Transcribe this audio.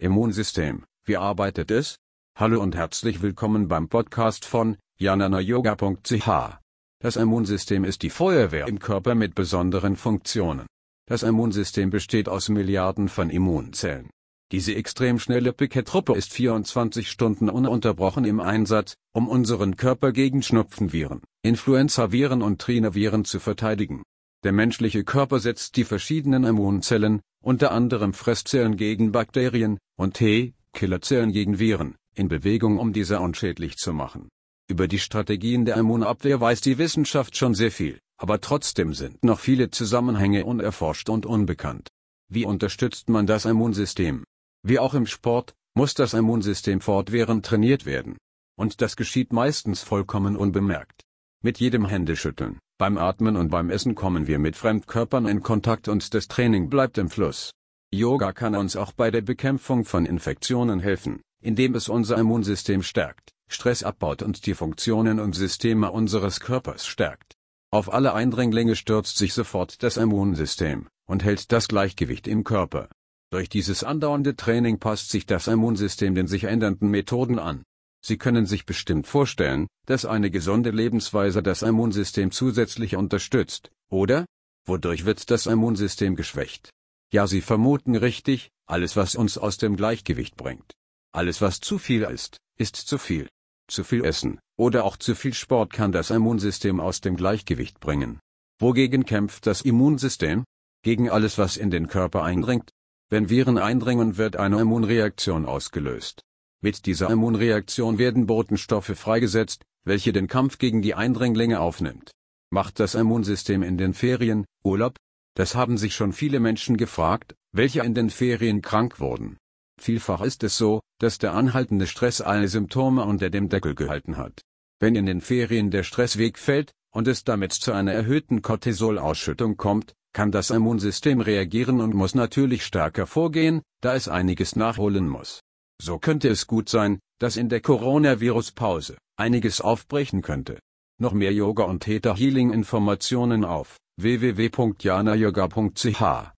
Immunsystem, wie arbeitet es? Hallo und herzlich willkommen beim Podcast von jnanayoga.ch. Das Immunsystem ist die Feuerwehr im Körper mit besonderen Funktionen. Das Immunsystem besteht aus Milliarden von Immunzellen. Diese extrem schnelle Pickettruppe ist 24 Stunden ununterbrochen im Einsatz, um unseren Körper gegen Schnupfenviren, Influenzaviren und Rhinoviren zu verteidigen. Der menschliche Körper setzt die verschiedenen Immunzellen, unter anderem Fresszellen gegen Bakterien und T-Killerzellen gegen Viren, in Bewegung, um diese unschädlich zu machen. Über die Strategien der Immunabwehr weiß die Wissenschaft schon sehr viel, aber trotzdem sind noch viele Zusammenhänge unerforscht und unbekannt. Wie unterstützt man das Immunsystem? Wie auch im Sport, muss das Immunsystem fortwährend trainiert werden. Und das geschieht meistens vollkommen unbemerkt. Mit jedem Händeschütteln, beim Atmen und beim Essen kommen wir mit Fremdkörpern in Kontakt und das Training bleibt im Fluss. Yoga kann uns auch bei der Bekämpfung von Infektionen helfen, indem es unser Immunsystem stärkt, Stress abbaut und die Funktionen und Systeme unseres Körpers stärkt. Auf alle Eindringlinge stürzt sich sofort das Immunsystem und hält das Gleichgewicht im Körper. Durch dieses andauernde Training passt sich das Immunsystem den sich ändernden Methoden an. Sie können sich bestimmt vorstellen, dass eine gesunde Lebensweise das Immunsystem zusätzlich unterstützt, oder? Wodurch wird das Immunsystem geschwächt? Ja, Sie vermuten richtig, alles was uns aus dem Gleichgewicht bringt. Alles was zu viel ist zu viel. Zu viel Essen, oder auch zu viel Sport kann das Immunsystem aus dem Gleichgewicht bringen. Wogegen kämpft das Immunsystem? Gegen alles was in den Körper eindringt. Wenn Viren eindringen, wird eine Immunreaktion ausgelöst. Mit dieser Immunreaktion werden Botenstoffe freigesetzt, welche den Kampf gegen die Eindringlinge aufnimmt. Macht das Immunsystem in den Ferien Urlaub? Das haben sich schon viele Menschen gefragt, welche in den Ferien krank wurden. Vielfach ist es so, dass der anhaltende Stress alle Symptome unter dem Deckel gehalten hat. Wenn in den Ferien der Stress wegfällt und es damit zu einer erhöhten Cortisolausschüttung kommt, kann das Immunsystem reagieren und muss natürlich stärker vorgehen, da es einiges nachholen muss. So könnte es gut sein, dass in der Coronavirus-Pause einiges aufbrechen könnte. Noch mehr Yoga und Theta Healing Informationen auf www.jnanayoga.ch